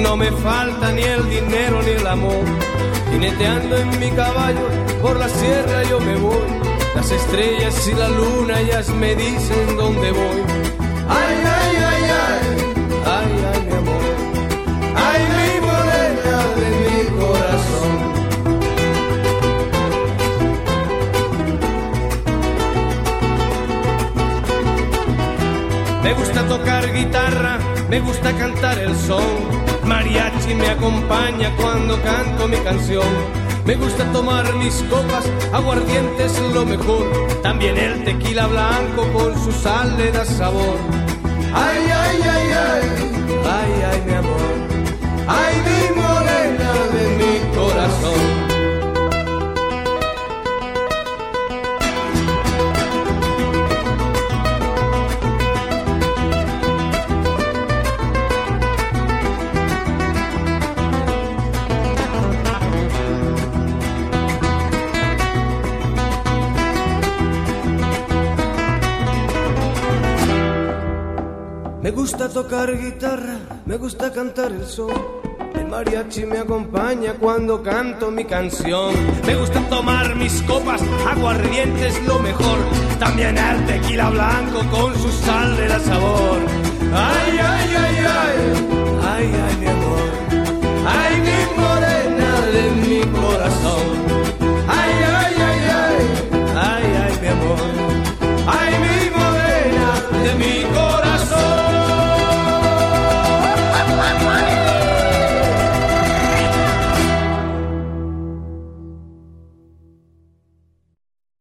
No me falta ni el dinero ni el amor. Jineteando en mi caballo por la sierra yo me voy. Las estrellas y la luna ellas me dicen dónde voy. Ay, ay, ay, ay, ay, ay, mi amor. Ay, mi morena de mi corazón. Me gusta tocar guitarra, me gusta cantar el son. Mariachi me acompaña cuando canto mi canción. Me gusta tomar mis copas, aguardiente es lo mejor. También el tequila blanco con su sal le da sabor. Ay, ay, ay, ay, ay, ay, mi amor. Ay, mi morena de mi corazón. Me gusta tocar guitarra, me gusta cantar el son. El mariachi me acompaña cuando canto mi canción. Me gusta tomar mis copas, aguardiente es lo mejor. También el tequila blanco con su sal le da sabor. Ay, ay, ay, ay, ay, ay, mi amor. Ay, mi morena.